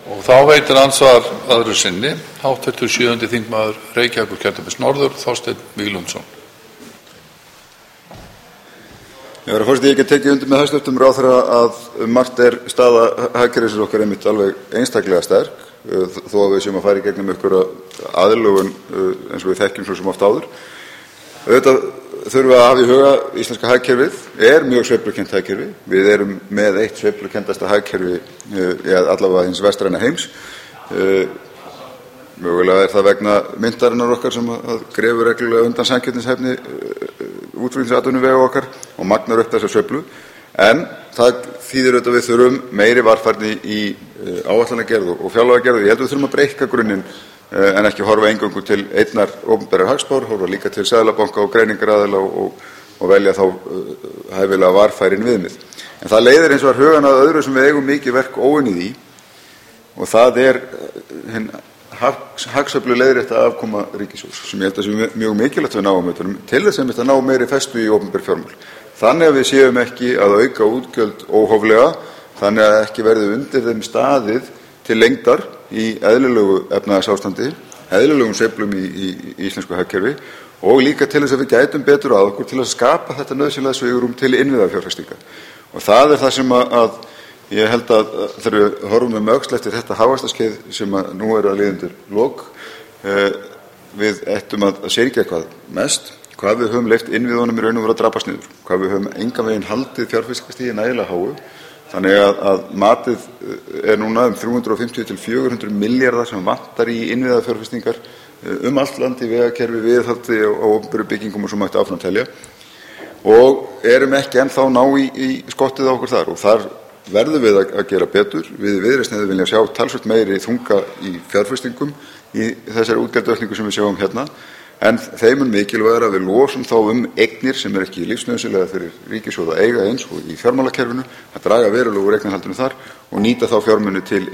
Og þá veitir andsvar öðru sinni hv. 7. þingmaður Reykjavíkurkjördæmis norður, Þorsteinn Víglundsson. Herra forseti, ég get tekið undir með hæstv. Ráðherra að margt staða hagkerfisins okkar einmitt alveg einstaklega sterk, þó að við séum að fara í gegnum einhverja aðlögun eins og við þekkjum svo sem oft áður. Auðvitað þurfum við að hafa í huga íslenska hagkerfið mjög sveiflukennt hagkerfi. Við erum með eitt sveiflukendasta hagkerfi allavega hins vestræna heims. Mögulega það vegna myntarinnar okkar sem grefur reglulega undan samkeppnishæfni útflutningsatvinnuvega okkar og magnar upp þessa sveiflu. En það þýðir auðvitað við þurfum meiri varfærni í áætlanagerð og fjárlagagerð. Ég held að við þurfum að breikka grunninn en ekki horfa eingöngu til einnar opinberrar hagspár, horfa líka til seðlabanka og greiningaraðila og velja þá hæfilega varfærin viðmið. En það leiðir eins og hugan að öðru sem við eigum mikið verk óunnið í, og það hinn hagsveiflu leiðrétta afkoma ríkissjóðs, sem ég held að sé mjög mikilvægt við náum til þess að ná meiri festu í opinber fjármál. Þannig að við séum ekki að auka útgjöld óhóflega, þannig að ekki verði undir þeim staðið til lengdar í eðlilegu efnahagsástandi, eðlilegum sveiflum í íslensku hagkerfi og líka til þess að við gætum betur að okkur til að skapa þetta nauðsynlega svigrúm til innviðafjárfestinga. Og það það sem að ég held að þegar við horfum með öxl eftir þetta hagvaxtarskeið sem að nú að líða undir lok, við ættum að syrgja hvað mest, hvað við höfum leyft innviðunum í raun og veru að drapast niður, hvað við höfum engan veginn haldið fjárfestingarstigi nægilega háu. Þannig að matið núna 350 til 400 milljarðar sem vantar í innviðafjárfestingar allt land í vegakerfi, viðhaldi og opinberum byggingum og svo mætti áfram telja. Og erum ekki ennþá ná í skottið á okkur þar, og þar verðum við að gera betur. Við Viðreisn vilja sjá talsvert meiri þunga í fjárfestingum í þessari útgjaldaaukningu sem við sjáum hérna. En þeim mikilvægara að við losum þá eignir sem ekki lífsnauðsynlega fyrir ríkissjóð að eiga eins og í fjármálakerfinu, að draga verulega úr eignarhaldinu þar og nýta þá fjármuni til